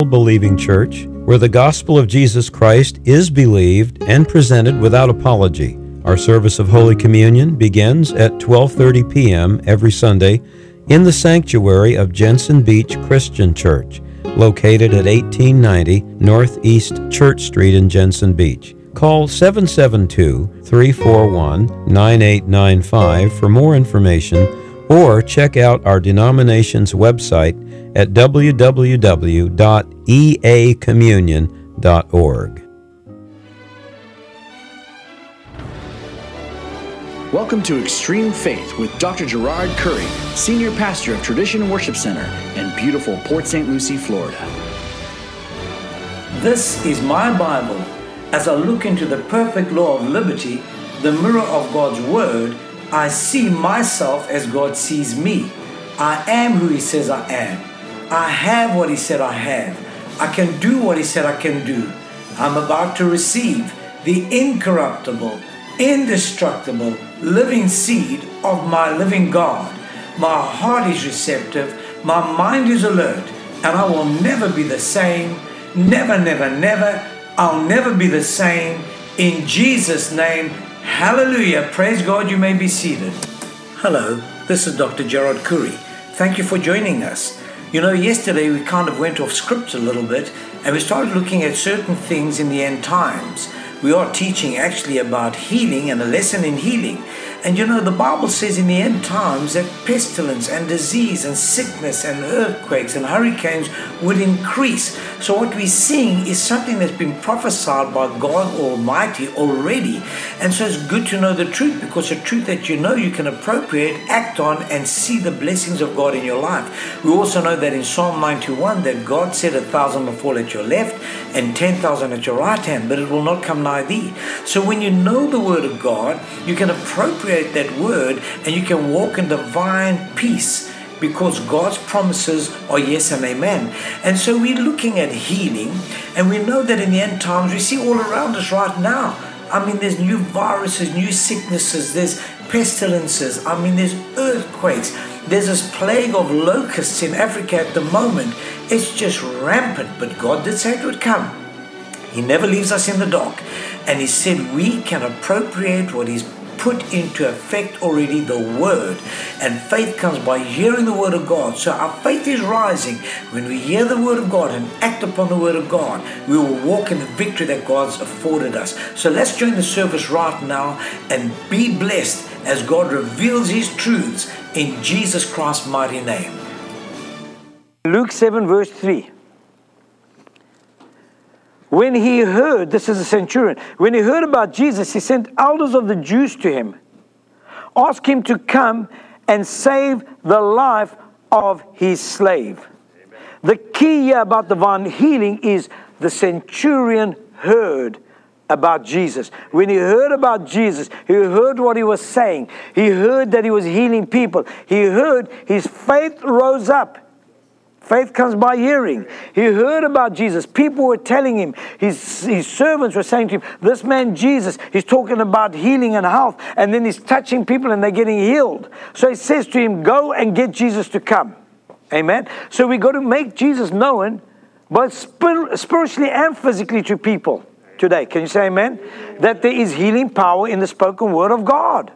Believing Church, where the gospel of Jesus Christ is believed and presented without apology. Our service of Holy Communion begins at 12:30 p.m. every Sunday in the sanctuary of Jensen Beach Christian Church, located at 1890 Northeast Church Street in Jensen Beach. Call 772-341-9895 for more information, or check out our denomination's website at www.eacommunion.org. Welcome to Extreme Faith with Dr. Gerard Curry, Senior Pastor of Tradition Worship Center in beautiful Port St. Lucie, Florida. This is my Bible. As I look into the perfect law of liberty, the mirror of God's Word, I see myself as God sees me. I am who He says I am. I have what He said I have. I can do what He said I can do. I'm about to receive the incorruptible, indestructible, living seed of my living God. My heart is receptive, my mind is alert, and I will never be the same. Never, never, never. I'll never be the same. In Jesus' name, hallelujah. Praise God. You may be seated. Hello, this is Dr. Gerard Curry. Thank you for joining us. You know, yesterday we kind of went off script a little bit and we started looking at certain things in the end times. We are teaching actually about healing and a lesson in healing. And you know, the Bible says in the end times that pestilence and disease and sickness and earthquakes and hurricanes would increase. So what we're seeing is something that's been prophesied by God Almighty already. And so it's good to know the truth, because the truth that you know you can appropriate, act on, and see the blessings of God in your life. We also know that in Psalm 91 that God said 1,000 will fall at your left and 10,000 at your right hand, but it will not come nigh thee. So when you know the Word of God, you can appropriate that Word and you can walk in divine peace, because God's promises are yes and amen. And so we're looking at healing, and we know that in the end times we see all around us right now. I mean, there's new viruses, new sicknesses, there's pestilences, I mean, there's earthquakes. There's this plague of locusts in Africa at the moment. It's just rampant, but God did say it would come. He never leaves us in the dark. And He said we can appropriate what He's put into effect already, the Word. And faith comes by hearing the Word of God. So our faith is rising. When we hear the Word of God and act upon the Word of God, we will walk in the victory that God's afforded us. So let's join the service right now and be blessed as God reveals His truths in Jesus Christ's mighty name. Luke 7 verse 3. When he heard, this is a centurion, when he heard about Jesus, he sent elders of the Jews to him, asked him to come and save the life of his slave. Amen. The key here about divine healing is the centurion heard about Jesus. When he heard about Jesus, he heard what He was saying. He heard that He was healing people. He heard, his faith rose up. Faith comes by hearing. He heard about Jesus. People were telling him, his servants were saying to him, this man Jesus, he's talking about healing and health, and then he's touching people and they're getting healed. So he says to him, go and get Jesus to come. Amen. So we got to make Jesus known, both spiritually and physically, to people today. Can you say amen? That there is healing power in the spoken word of God.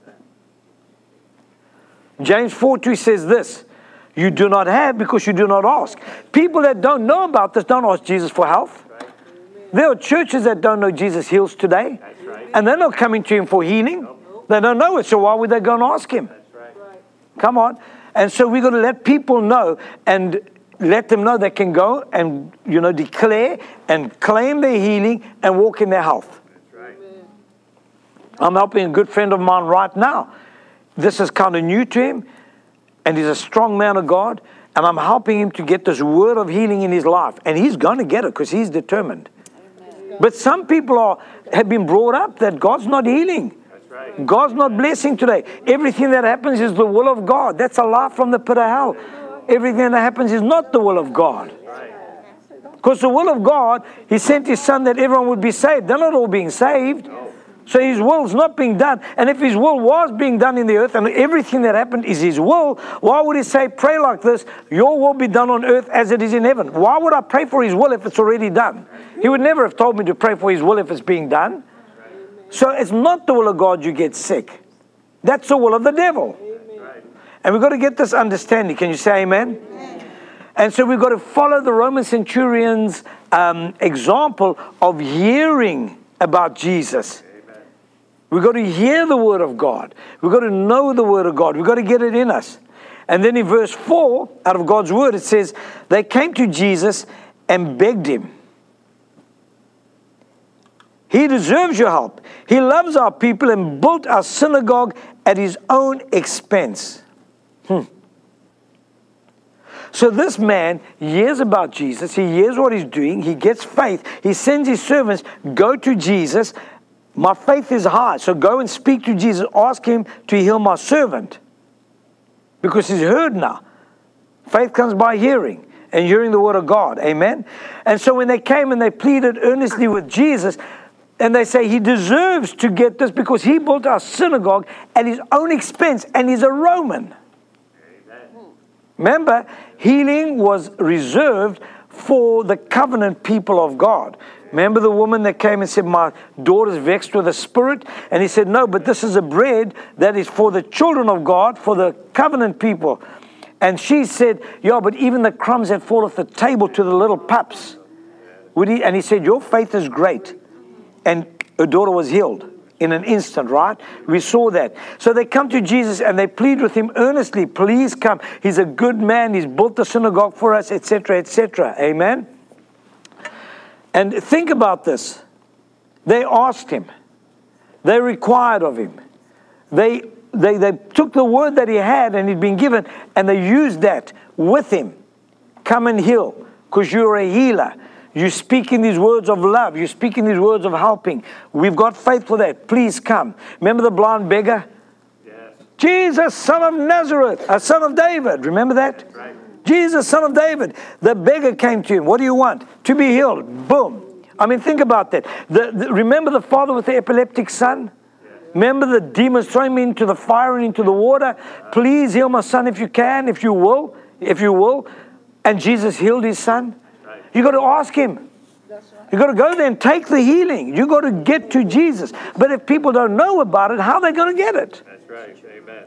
James 4:2 says this, you do not have because you do not ask. People that don't know about this don't ask Jesus for health. Right. There are churches that don't know Jesus heals today. Right. And they're not coming to Him for healing. Nope. They don't know it, so why would they go and ask Him? That's right. Come on. And so we've got to let people know and let them know they can go and, you know, declare and claim their healing and walk in their health. That's right. I'm helping a good friend of mine right now. This is kind of new to him. And he's a strong man of God, and I'm helping him to get this word of healing in his life. And he's going to get it because he's determined. Amen. But some people have been brought up that God's not healing. That's right. God's not blessing today. Everything that happens is the will of God. That's a lie from the pit of hell. Everything that happens is not the will of God. Because the will of God, He sent His Son that everyone would be saved. They're not all being saved. So his will's not being done. And if his will was being done in the earth and everything that happened is his will, why would he say, pray like this, your will be done on earth as it is in heaven? Why would I pray for his will if it's already done? He would never have told me to pray for his will if it's being done. So it's not the will of God you get sick. That's the will of the devil. And we've got to get this understanding. Can you say amen? And so we've got to follow the Roman centurion's example of hearing about Jesus. We've got to hear the word of God. We've got to know the word of God. We've got to get it in us. And then in verse 4, out of God's word, it says, they came to Jesus and begged him. He deserves your help. He loves our people and built our synagogue at his own expense. So this man hears about Jesus. He hears what he's doing. He gets faith. He sends his servants, go to Jesus. My faith is high, so go and speak to Jesus. Ask him to heal my servant. Because he's heard now. Faith comes by hearing, and hearing the word of God. Amen? And so when they came and they pleaded earnestly with Jesus, and they say he deserves to get this because he built our synagogue at his own expense, and he's a Roman. Amen. Remember, healing was reserved for the covenant people of God. Remember the woman that came and said, my daughter's vexed with a spirit? And he said, no, but this is a bread that is for the children of God, for the covenant people. And she said, yeah, but even the crumbs that fall off the table to the little pups. And he said, your faith is great. And her daughter was healed in an instant, right? We saw that. So they come to Jesus and they plead with him earnestly, please come. He's a good man. He's built the synagogue for us, etc., etc. Amen? And think about this. They asked him. They required of him. They took the word that he had and he'd been given, and they used that with him. Come and heal, because you're a healer. You're speaking these words of love. You're speaking these words of helping. We've got faith for that. Please come. Remember the blind beggar? Yes. Jesus, son of Nazareth, a son of David. Remember that? Right. Jesus, son of David. The beggar came to him. What do you want? To be healed. Boom. I mean, think about that. Remember the father with the epileptic son? Remember the demons throwing him into the fire and into the water? Please heal my son if you can, if you will. If you will. And Jesus healed his son. You got to ask him. You got to go there and take the healing. You got to get to Jesus. But if people don't know about it, how are they going to get it? That's right. Amen.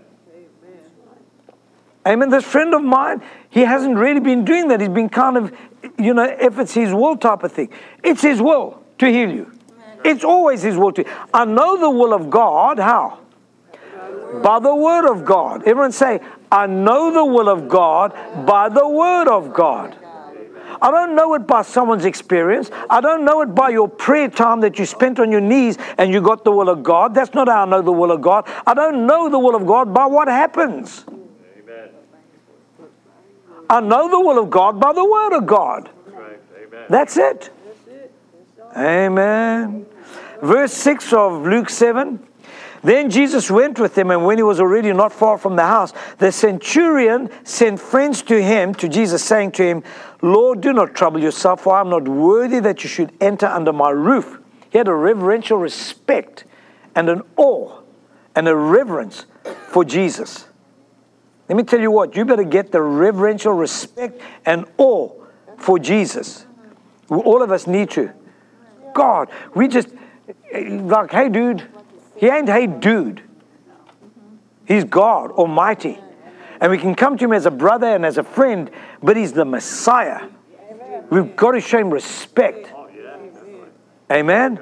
Amen. This friend of mine, he hasn't really been doing that. He's been kind of, if it's his will type of thing. It's his will to heal you. It's always his will to. I know the will of God. How? By the word of God. Everyone say, I know the will of God by the word of God. I don't know it by someone's experience. I don't know it by your prayer time that you spent on your knees and you got the will of God. That's not how I know the will of God. I don't know the will of God by what happens. Amen. I know the will of God by the word of God. Right. Amen. That's it. Amen. Verse 6 of Luke 7. Then Jesus went with them, and when he was already not far from the house, the centurion sent friends to him, to Jesus, saying to him, Lord, do not trouble yourself, for I am not worthy that you should enter under my roof. He had a reverential respect and an awe and a reverence for Jesus. Let me tell you what, you better get the reverential respect and awe for Jesus. All of us need to. God, we just, like, hey, dude. He ain't hey, dude. He's God Almighty. And we can come to him as a brother and as a friend, but he's the Messiah. We've got to show him respect. Amen?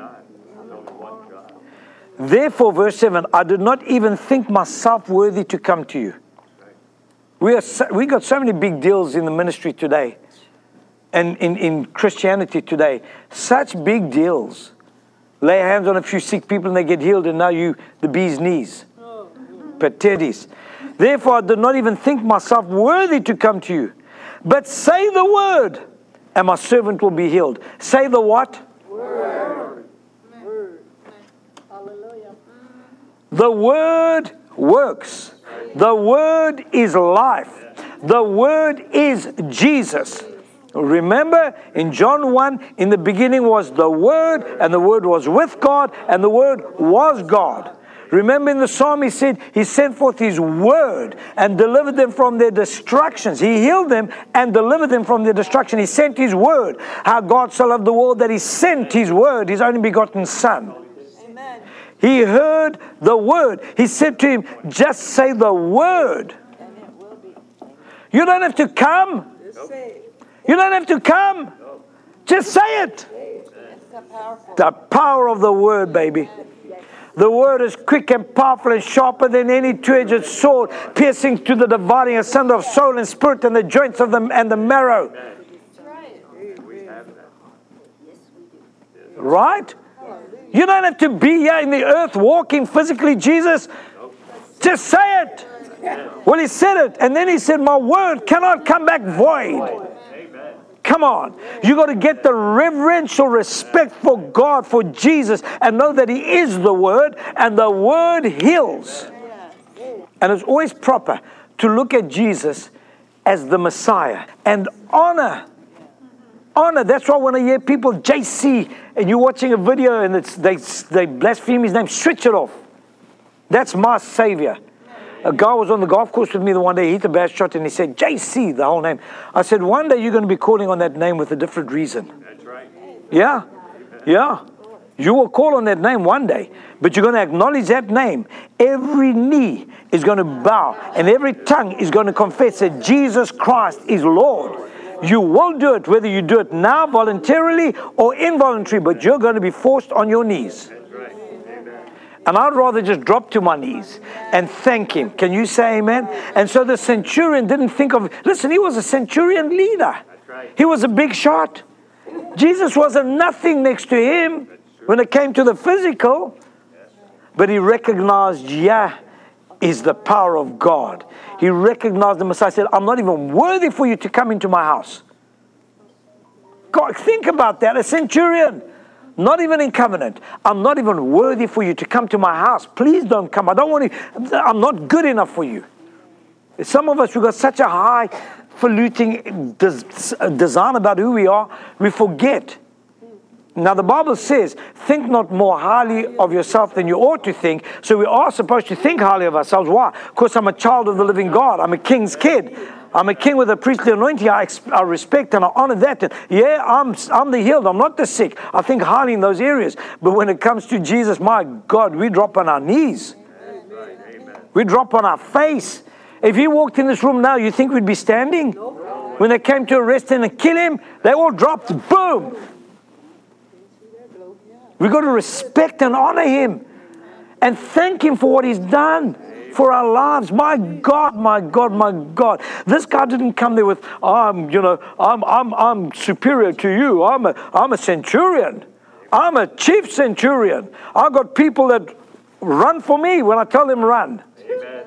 Therefore, verse 7, I did not even think myself worthy to come to you. We got so many big deals in the ministry today and in Christianity today. Such big deals. Lay hands on a few sick people and they get healed, and now you, the bee's knees. Patetis. Therefore, I did not even think myself worthy to come to you. But say the word, and my servant will be healed. Say the what? Word. Hallelujah. The word works. The word is life. The word is Jesus. Remember in John 1, in the beginning was the Word, and the Word was with God, and the Word was God. Remember in the Psalm he said he sent forth his word and delivered them from their destructions. He healed them and delivered them from their destruction. He sent his word. How God so loved the world that he sent his word, his only begotten Son. Amen. He heard the word. He said to him, just say the word. You don't have to come. You don't have to come. Just say it. The power of the word, baby. The word is quick and powerful and sharper than any two-edged sword, piercing to the dividing asunder of soul and spirit and the joints of them and the marrow. Right? You don't have to be here in the earth walking physically, Jesus. Just say it. Well, he said it. And then he said, my word cannot come back void. Come on. You got to get the reverential respect for God, for Jesus, and know that he is the Word, and the Word heals. And it's always proper to look at Jesus as the Messiah and honor. Honor. That's why when I hear people, JC, and you're watching a video and they blaspheme his name, switch it off. That's my Savior. A guy was on the golf course with me the one day, he hit a bad shot and he said, JC, the whole name. I said, one day you're going to be calling on that name with a different reason. That's right. Yeah. Yeah. You will call on that name one day, but you're going to acknowledge that name. Every knee is going to bow and every tongue is going to confess that Jesus Christ is Lord. You will do it, whether you do it now voluntarily or involuntarily, but you're going to be forced on your knees. And I'd rather just drop to my knees and thank him. Can you say amen? And so the centurion didn't think of, listen, he was a centurion leader. He was a big shot. Jesus was a nothing next to him when it came to the physical. But he recognized, is the power of God. He recognized the Messiah. Said, I'm not even worthy for you to come into my house. God, think about that. A centurion. Not even in covenant. I'm not even worthy for you to come to my house. Please don't come. I don't want to. I'm not good enough for you. Some of us, we've got such a highfalutin design about who we are, we forget. Now the Bible says, think not more highly of yourself than you ought to think. So we are supposed to think highly of ourselves. Why? Because I'm a child of the living God. I'm a king's kid. I'm a king with a priestly anointing. I respect and I honor that. And yeah, I'm the healed. I'm not the sick. I think highly in those areas. But when it comes to Jesus, my God, we drop on our knees. We drop on our face. If he walked in this room now, you think we'd be standing? When they came to arrest him and kill him, they all dropped. Boom. We've got to respect and honor him and thank him for what he's done for our lives. My God, my God, my God. This guy didn't come there with, I'm superior to you. I'm a centurion. I'm a chief centurion. I've got people that run for me when I tell them run. Amen.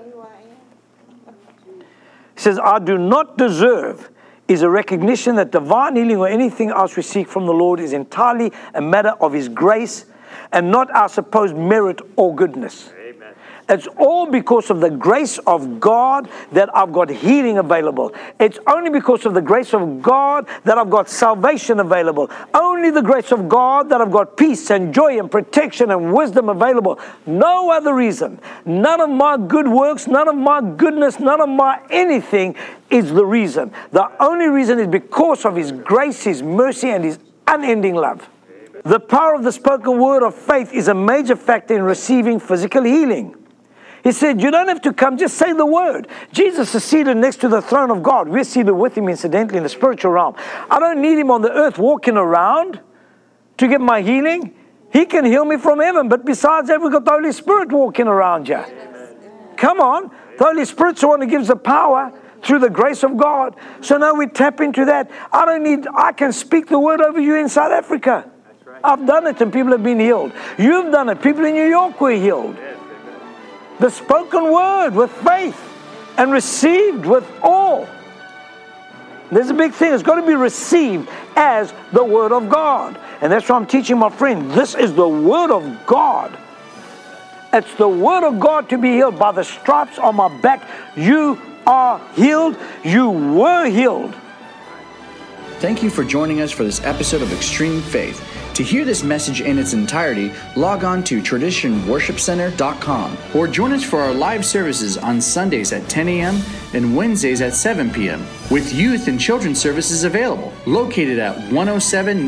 He says, I do not deserve is a recognition that divine healing or anything else we seek from the Lord is entirely a matter of his grace and not our supposed merit or goodness. Amen. It's all because of the grace of God that I've got healing available. It's only because of the grace of God that I've got salvation available. Only the grace of God that I've got peace and joy and protection and wisdom available. No other reason. None of my good works, none of my goodness, none of my anything is the reason. The only reason is because of his grace, his mercy, and his unending love. Amen. The power of the spoken word of faith is a major factor in receiving physical healing. He said, you don't have to come, just say the word. Jesus is seated next to the throne of God. We're seated with him, incidentally, in the spiritual realm. I don't need him on the earth walking around to get my healing. He can heal me from heaven. But besides that, we've got the Holy Spirit walking around here. Come on. The Holy Spirit's the one who gives the power through the grace of God. So now we tap into that. I can speak the word over you in South Africa. I've done it and people have been healed. You've done it. People in New York were healed. The spoken word with faith and received with awe. There's a big thing. It's got to be received as the word of God. And that's what I'm teaching my friend. This is the word of God. It's the word of God to be healed. By the stripes on my back, you are healed. You were healed. Thank you for joining us for this episode of Extreme Faith. To hear this message in its entirety, log on to traditionworshipcenter.com or join us for our live services on Sundays at 10 a.m. and Wednesdays at 7 p.m. with youth and children's services available. Located at 107